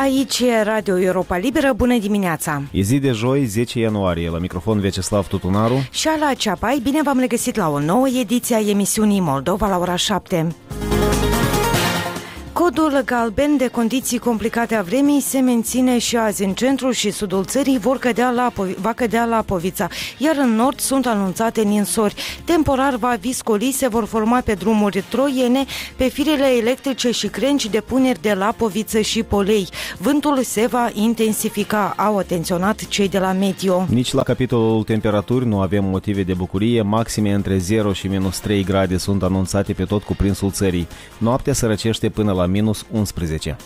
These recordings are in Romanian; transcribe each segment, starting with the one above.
Aici e Radio Europa Liberă, bună dimineața! E zi de joi, 10 ianuarie, la microfon Vyacheslav Tutunaru și Ala Ceapai, bine v-am regăsit la o nouă ediție a emisiunii Moldova la ora 7. Codul galben de condiții complicate a vremii se menține și azi. În centrul și sudul țării va cădea Lapovița, iar în nord sunt anunțate ninsori. Temporar va viscoli, se vor forma pe drumuri troiene, pe firele electrice și crengi de puneri de Lapoviță și Polei. Vântul se va intensifica, au atenționat cei de la Meteo. Nici la capitolul temperaturi nu avem motive de bucurie, maxime între 0 și minus 3 grade sunt anunțate pe tot cuprinsul țării. Noaptea se răcește până la minus 11.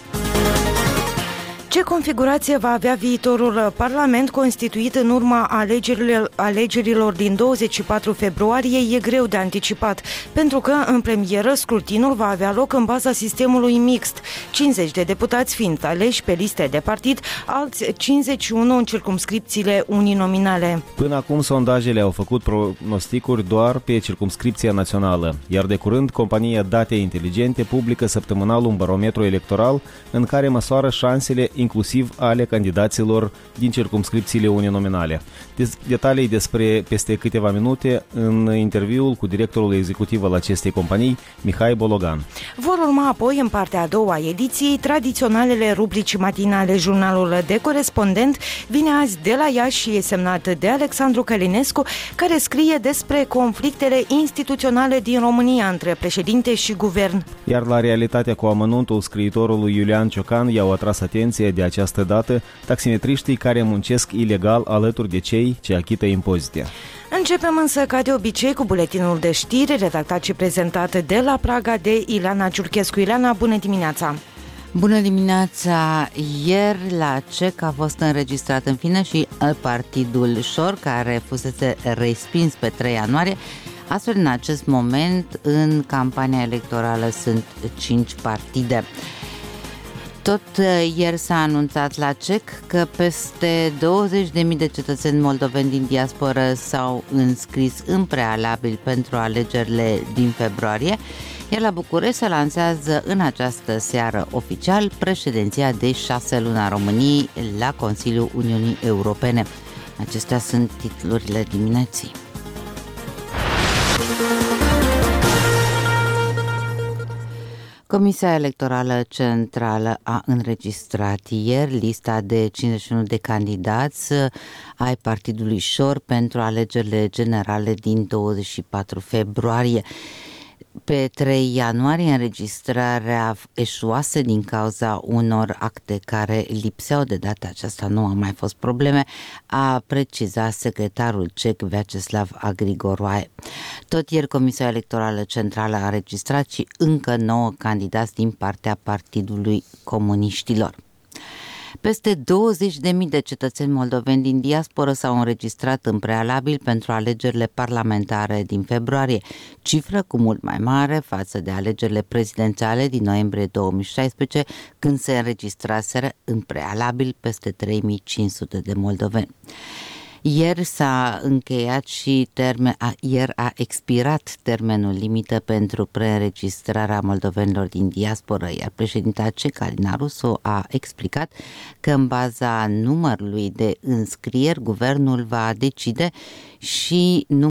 Ce configurație va avea viitorul Parlament constituit în urma alegerilor din 24 februarie e greu de anticipat, pentru că în premieră scrutinul va avea loc în baza sistemului mixt, 50 de deputați fiind aleși pe liste de partid, alți 51 în circumscripțiile uninominale. Până acum sondajele au făcut pronosticuri doar pe circumscripția națională, iar de curând compania Date Inteligente publică săptămânal un barometru electoral în care măsoară șansele inclusiv ale candidaților din circumscripțiile uninominale. Detalii despre peste câteva minute în interviul cu directorul executiv al acestei companii, Mihai Bologan. Vor urma apoi, în partea a doua ediției, tradiționalele rubrici matinale. Jurnalul de corespondent vine azi de la Iași și e semnat de Alexandru Călinescu, care scrie despre conflictele instituționale din România între președinte și guvern. Iar la realitatea cu amănuntul scriitorului Iulian Ciocan i-au atras atenție de această dată taximetriștii care muncesc ilegal alături de cei ce achită impozite. Începem însă, ca de obicei, cu buletinul de știri, redactat și prezentat de la Praga de Ileana Ciurchescu. Ileana, bună dimineața! Bună dimineața! Ieri la CEC a fost înregistrat în fine și partidul Șor, care fusese respins pe 3 ianuarie. Astfel, în acest moment, în campania electorală sunt 5 partide. Tot ieri s-a anunțat la CEC că peste 20.000 de cetățeni moldoveni din diasporă s-au înscris în prealabil pentru alegerile din februarie, iar la București se lansează în această seară oficial președinția de 6 luni a României la Consiliul Uniunii Europene. Acestea sunt titlurile dimineții. Comisia Electorală Centrală a înregistrat ieri lista de 51 de candidați ai partidului Șor pentru alegerile generale din 24 februarie. Pe 3 ianuarie înregistrarea eșuase din cauza unor acte care lipseau. De data aceasta nu au mai fost probleme, a precizat secretarul CEC Vyacheslav Grigoroae. Tot ieri Comisia Electorală Centrală a înregistrat și încă 9 candidați din partea Partidului Comuniștilor. Peste 20.000 de cetățeni moldoveni din diasporă s-au înregistrat în prealabil pentru alegerile parlamentare din februarie, cifră cu mult mai mare față de alegerile prezidențiale din noiembrie 2016, când se înregistraseră în prealabil peste 3.500 de moldoveni. Ieri s-a încheiat și ieri a expirat termenul limită pentru preînregistrarea moldovenilor din diasporă, iar președinta CEC, Alina Rusu, a explicat că în baza numărului de înscrieri, guvernul va decide și